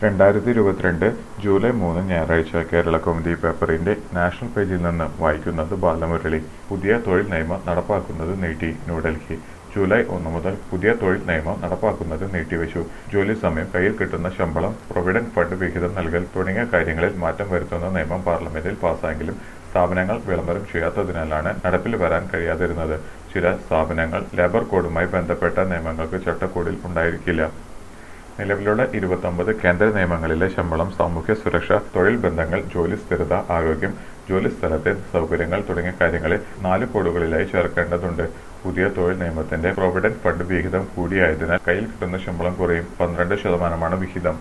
2022 July 3 ഞായറാഴ്ച കേരളകൗമുദി പേപ്പറിന്റെ national പേജിൽ നിന്ന് വായിക്കുന്നത് ബാലമുരളി. പുതിയ തൊഴിൽ നിയമം നടപ്പാക്കുന്നത് നീട്ടി. ന്യൂഡൽഹി. ജൂലൈ 1 മുതൽ പുതിയ തൊഴിൽ നിയമം നടപ്പാക്കുന്നത് നീട്ടിവെച്ചു. ജോലി സമയം, കയ്യിൽ കിട്ടുന്ന ശമ്പളം, പ്രൊവിഡന്റ് ഫണ്ട് വിഹിതം നൽകൽ തുടങ്ങിയ കാര്യങ്ങളിൽ മാറ്റം വരുത്തുന്ന നിയമം പാർലമെന്റിൽ പാസായെങ്കിലും സ്ഥാപനങ്ങൾ വിളംബരം ചെയ്യാത്തതിനാലാണ് നടപ്പിൽ വരാൻ കഴിയാതിരുന്നത്. ചില സ്ഥാപനങ്ങൾ ലേബർ കോഡുമായി ബന്ധപ്പെട്ട നിയമങ്ങൾക്ക് ചട്ടക്കൂടിൽ ഉണ്ടായിരിക്കില്ല. നിലവിലുള്ള 29 കേന്ദ്ര നിയമങ്ങളിലെ ശമ്പളം, സാമൂഹ്യ സുരക്ഷ, തൊഴിൽ ബന്ധങ്ങൾ, ജോലി സ്ഥിരത, ആരോഗ്യം, ജോലി സ്ഥലത്തെ സൗകര്യങ്ങൾ തുടങ്ങിയ കാര്യങ്ങളെ 4 കോഡുകളിലായി ചേർക്കേണ്ടതുണ്ട്. പുതിയ തൊഴിൽ നിയമത്തിന്റെ പ്രൊവിഡന്റ് ഫണ്ട് വിഹിതം കൂടിയായതിനാൽ കയ്യിൽ കിട്ടുന്ന ശമ്പളം കുറയും. 12% വിഹിതം.